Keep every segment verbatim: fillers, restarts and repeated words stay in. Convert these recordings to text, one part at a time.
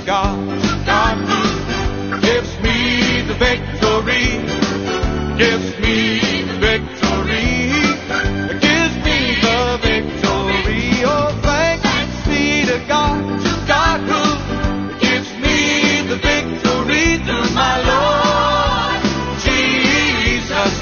to God, to God who gives me the victory, gives me the victory, gives me the victory. Oh, thanks be to God, to God who gives me the victory through my Lord Jesus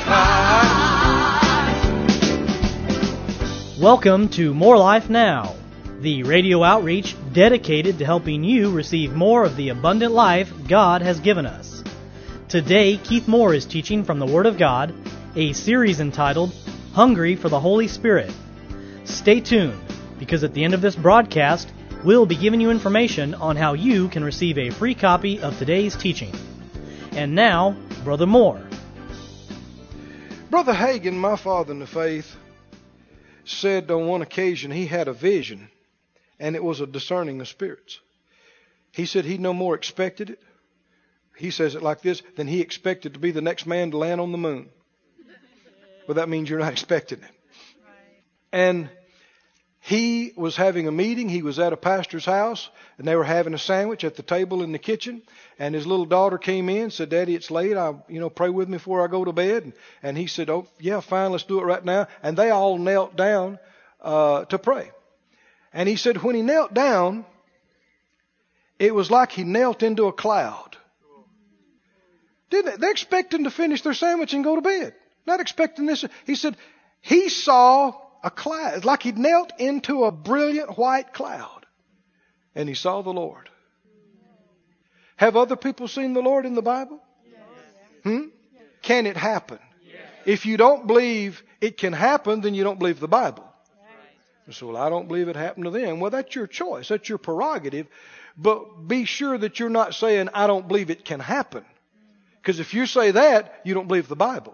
Christ. Welcome to More Life Now, the radio outreach dedicated to helping you receive more of the abundant life God has given us. Today, Keith Moore is teaching from the Word of God, a series entitled Hungry for the Holy Spirit. Stay tuned, because at the end of this broadcast, we'll be giving you information on how you can receive a free copy of today's teaching. And now, Brother Moore. Brother Hagin, my father in the faith, said on one occasion he had a vision, and it was a discerning of spirits. He said he no more expected it. He says it like this, than he expected to be the next man to land on the moon. Well, that means you're not expecting it. And he was having a meeting. He was at a pastor's house, and they were having a sandwich at the table in the kitchen. And his little daughter came in, said, "Daddy, it's late. I, you know, pray with me before I go to bed." And, and he said, "Oh, yeah, fine. Let's do it right now." And they all knelt down uh, to pray. And he said, when he knelt down, it was like he knelt into a cloud. Didn't they? They're expecting to finish their sandwich and go to bed. Not expecting this. He said he saw a cloud. It's like he'd knelt into a brilliant white cloud. And he saw the Lord. Have other people seen the Lord in the Bible? Hmm? Can it happen? If you don't believe it can happen, then you don't believe the Bible. So, well, I don't believe it happened to them. Well, that's your choice. That's your prerogative. But be sure that you're not saying, I don't believe it can happen. Because if you say that, you don't believe the Bible.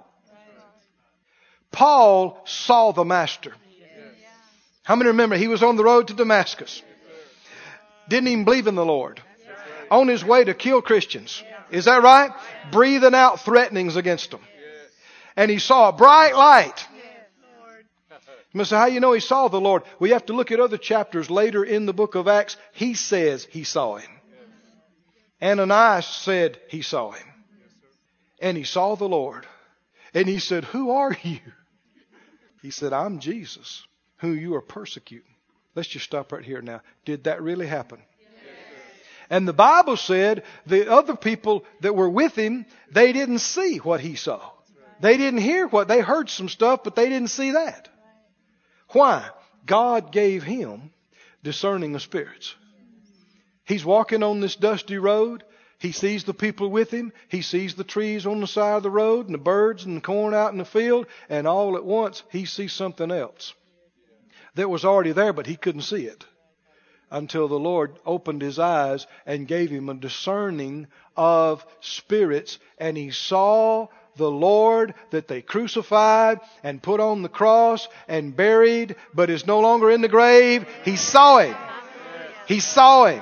Paul saw the Master. How many remember he was on the road to Damascus? Didn't even believe in the Lord. On his way to kill Christians. Is that right? Breathing out threatenings against them. And he saw a bright light. You must say, how you know he saw the Lord? We have to look at other chapters later in the book of Acts. He says he saw him. Ananias said he saw him. And he saw the Lord. And he said, "Who are you?" He said, "I'm Jesus, who you are persecuting." Let's just stop right here now. Did that really happen? Yes. And the Bible said the other people that were with him, they didn't see what he saw. They didn't hear what, they heard some stuff, but they didn't see that. Why? God gave him discerning of spirits. He's walking on this dusty road. He sees the people with him. He sees the trees on the side of the road and the birds and the corn out in the field. And all at once, he sees something else that was already there, but he couldn't see it until the Lord opened his eyes and gave him a discerning of spirits. And he saw the Lord that they crucified and put on the cross and buried, but is no longer in the grave. He saw him. He saw him.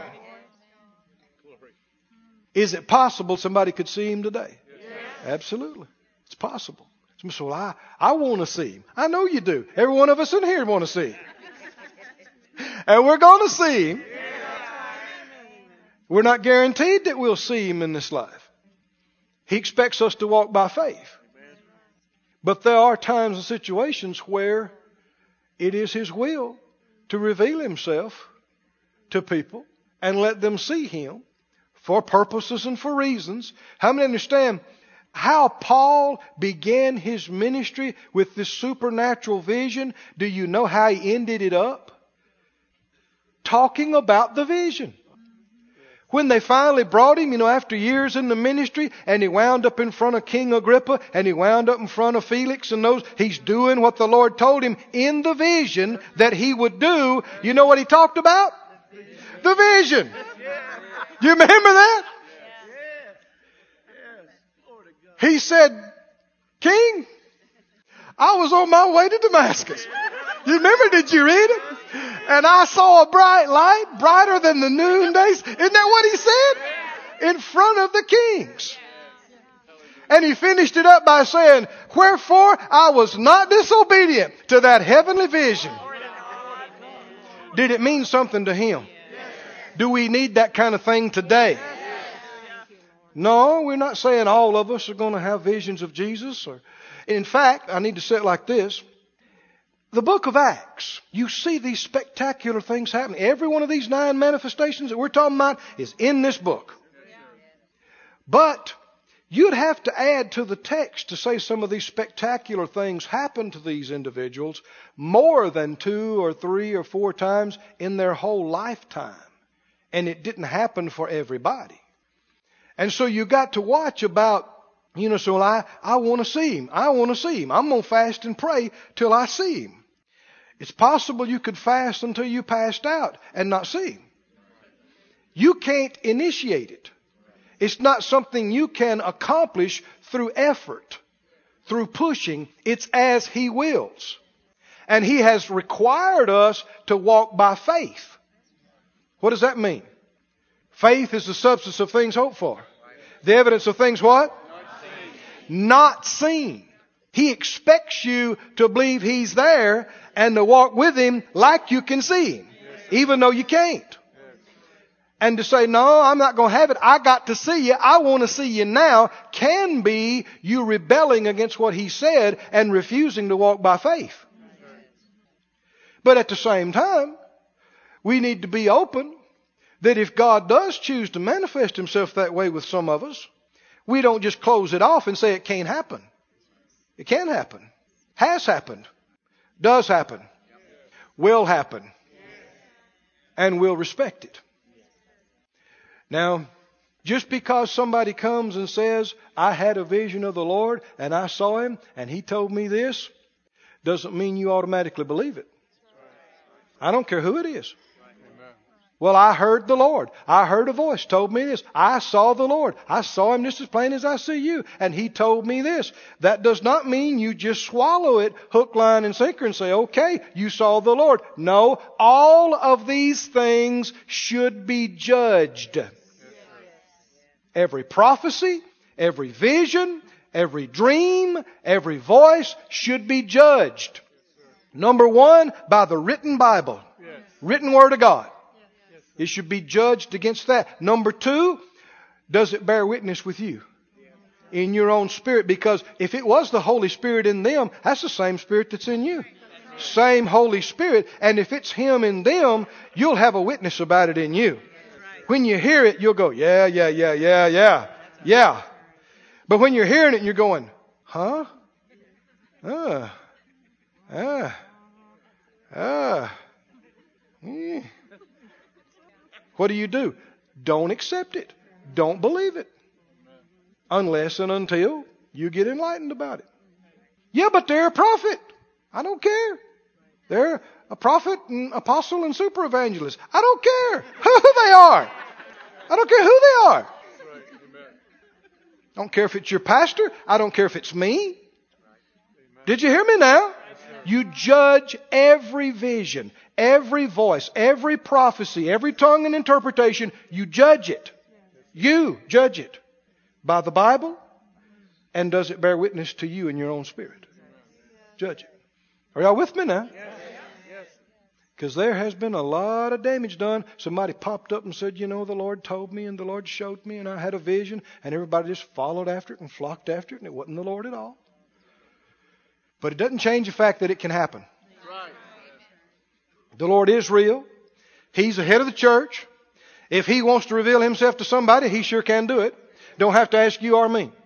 Is it possible somebody could see him today? Yes. Absolutely. It's possible. So I, I want to see him. I know you do. Every one of us in here want to see him. And we're going to see him. We're not guaranteed that we'll see him in this life. He expects us to walk by faith. But there are times and situations where it is his will to reveal himself to people and let them see him. For purposes and for reasons. How many understand how Paul began his ministry with this supernatural vision? Do you know how he ended it up? Talking about the vision. When they finally brought him, you know, after years in the ministry, and he wound up in front of King Agrippa, and he wound up in front of Felix and those, he's doing what the Lord told him in the vision that he would do. You know what he talked about? The vision. You remember that? He said, "King, I was on my way to Damascus." You remember? Did you read it? "And I saw a bright light, brighter than the noonday." Isn't that what he said? In front of the kings. And he finished it up by saying, "Wherefore I was not disobedient to that heavenly vision." Did it mean something to him? Do we need that kind of thing today? No, we're not saying all of us are going to have visions of Jesus. Or, in fact, I need to say it like this. The book of Acts, you see these spectacular things happening. Every one of these nine manifestations that we're talking about is in this book. But you'd have to add to the text to say some of these spectacular things happened to these individuals more than two or three or four times in their whole lifetime. And it didn't happen for everybody. And so you got to watch about, you know, so I, I want to see him. I want to see him. I'm going to fast and pray till I see him. It's possible you could fast until you passed out and not see him. You can't initiate it. It's not something you can accomplish through effort, through pushing. It's as he wills. And he has required us to walk by faith. What does that mean? Faith is the substance of things hoped for. The evidence of things what? Not seen. Not seen. He expects you to believe he's there and to walk with him like you can see him, even though you can't. And to say, no, I'm not going to have it. I got to see you. I want to see you now can be you rebelling against what he said and refusing to walk by faith. But at the same time, we need to be open that if God does choose to manifest himself that way with some of us, we don't just close it off and say it can't happen. It can happen. Has happened. Does happen. Will happen. And we'll respect it. Now, just because somebody comes and says, I had a vision of the Lord and I saw him and he told me this, doesn't mean you automatically believe it. I don't care who it is. Well, I heard the Lord. I heard a voice told me this. I saw the Lord. I saw him just as plain as I see you. And he told me this. That does not mean you just swallow it hook, line, and sinker and say, okay, you saw the Lord. No, all of these things should be judged. Every prophecy, every vision, every dream, every voice should be judged. Number one, by the written Bible. Written Word of God. It should be judged against that. Number two, does it bear witness with you? In your own spirit. Because if it was the Holy Spirit in them, that's the same Spirit that's in you. Same Holy Spirit. And if it's Him in them, you'll have a witness about it in you. When you hear it, you'll go, yeah, yeah, yeah, yeah, yeah, yeah. But when you're hearing it, you're going, huh? Uh, uh, uh, eh. What do you do? Don't accept it. Don't believe it. Unless and until you get enlightened about it. Yeah, but they're a prophet. I don't care. They're a prophet and apostle and super evangelist. I don't care who they are. I don't care who they are. I don't care if it's your pastor. I don't care if it's me. Did you hear me now? You judge every vision, every voice, every prophecy, every tongue and interpretation. You judge it. You judge it by the Bible. And does it bear witness to you in your own spirit? Judge it. Are y'all with me now? Because there has been a lot of damage done. Somebody popped up and said, you know, the Lord told me and the Lord showed me and I had a vision. And everybody just followed after it and flocked after it. And it wasn't the Lord at all. But it doesn't change the fact that it can happen. Right. The Lord is real. He's the head of the church. If He wants to reveal Himself to somebody, He sure can do it. Don't have to ask you or me.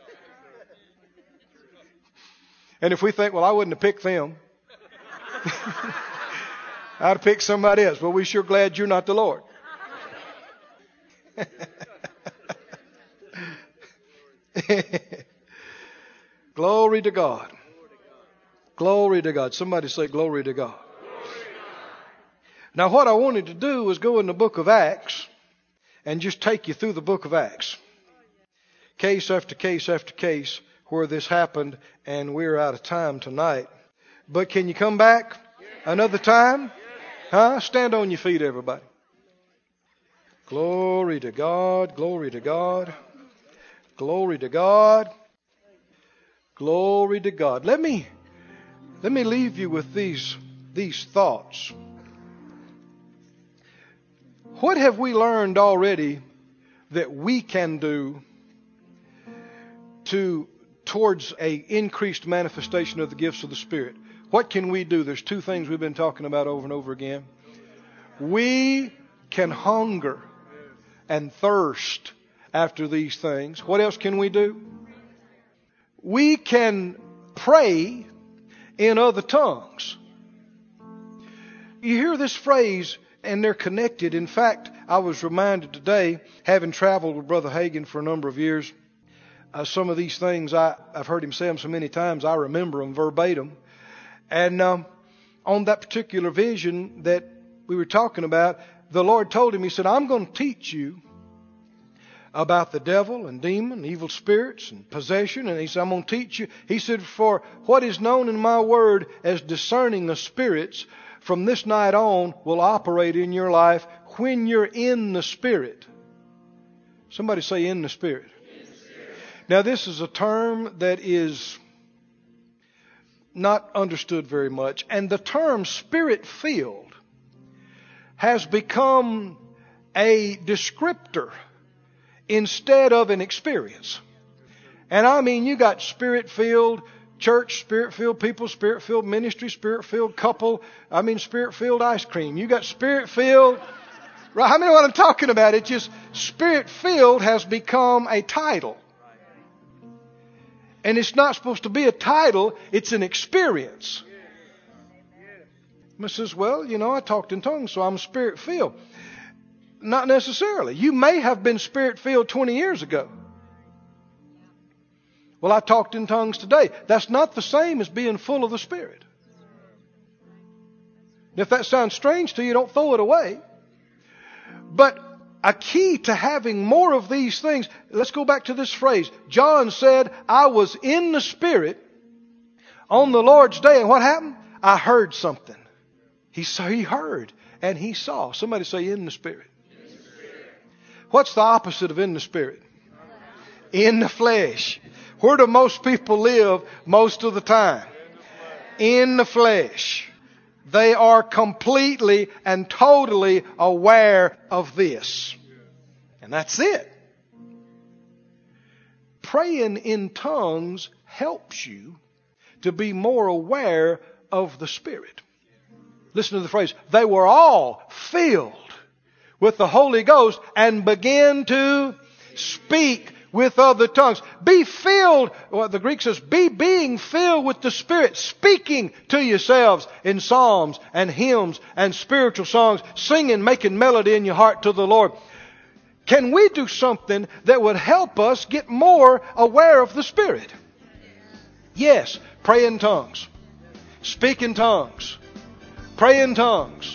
And if we think, well, I wouldn't have picked them. I'd have picked somebody else. Well, we're sure glad you're not the Lord. Glory to God. Glory to God. Somebody say glory to God. Now what I wanted to do was go in the book of Acts and just take you through the book of Acts. Case after case after case where this happened, and we're out of time tonight. But can you come back another time? Huh? Stand on your feet, everybody. Glory to God. Glory to God. Glory to God. Glory to God. Let me let me leave you with these these thoughts. What have we learned already that we can do to towards a increased manifestation of the gifts of the Spirit? What can we do? There's two things we've been talking about over and over again. We can hunger and thirst after these things. What else can we do? We can pray in other tongues. You hear this phrase, and they're connected. In fact, I was reminded today, having traveled with Brother Hagin for a number of years, uh, some of these things, I, I've heard him say them so many times, I remember them verbatim. And um, on that particular vision that we were talking about, the Lord told him, He said, I'm going to teach you about the devil and demon, evil spirits and possession. And He said, I'm going to teach you. He said, for what is known in my word as discerning of spirits, from this night on will operate in your life when you're in the Spirit. Somebody say, in the Spirit. In the Spirit. Now, this is a term that is not understood very much. And the term Spirit-filled has become a descriptor instead of an experience. And I mean, you got Spirit-filled church, Spirit-filled people, Spirit-filled ministry, Spirit-filled couple. I mean, Spirit-filled ice cream. You got Spirit-filled. Right? How many know what I'm talking about? It's just Spirit-filled has become a title. And it's not supposed to be a title. It's an experience. Someone says, well, you know, I talked in tongues, so I'm Spirit-filled. Not necessarily. You may have been Spirit-filled twenty years ago. Well, I talked in tongues today. That's not the same as being full of the Spirit. If that sounds strange to you, don't throw it away. But a key to having more of these things, let's go back to this phrase. John said, I was in the Spirit on the Lord's day. And what happened? I heard something. He saw, he heard and he saw. Somebody say, in the Spirit. In the Spirit. What's the opposite of in the Spirit? In the flesh. Where do most people live most of the time? In the flesh. They are completely and totally aware of this. And that's it. Praying in tongues helps you to be more aware of the Spirit. Listen to the phrase. They were all filled with the Holy Ghost and began to speak with other tongues. Be filled, well, the Greek says, be being filled with the Spirit, speaking to yourselves in psalms and hymns and spiritual songs, singing, making melody in your heart to the Lord. Can we do something that would help us get more aware of the Spirit? Yes, pray in tongues, speak in tongues, pray in tongues.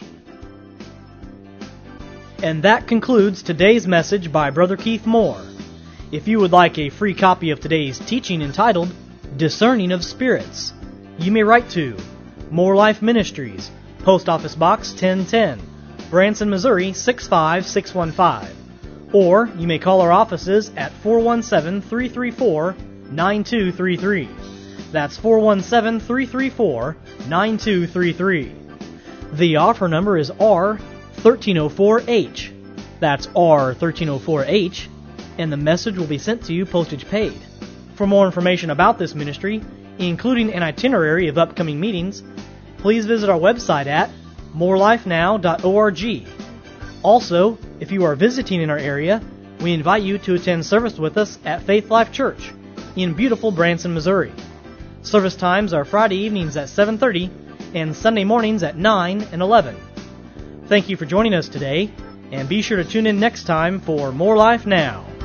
And that concludes today's message by Brother Keith Moore. If you would like a free copy of today's teaching entitled Discerning of Spirits, you may write to More Life Ministries, Post Office Box ten ten, Branson, Missouri six five six one five. Or you may call our offices at four one seven, three three four, nine two three three. That's four one seven, three three four, nine two three three. The offer number is R thirteen oh four H. That's R thirteen oh four H. And the message will be sent to you postage paid. For more information about this ministry, including an itinerary of upcoming meetings, please visit our website at more life now dot org. Also, if you are visiting in our area, we invite you to attend service with us at Faith Life Church in beautiful Branson, Missouri. Service times are Friday evenings at seven thirty and Sunday mornings at nine and eleven. Thank you for joining us today, and be sure to tune in next time for More Life Now.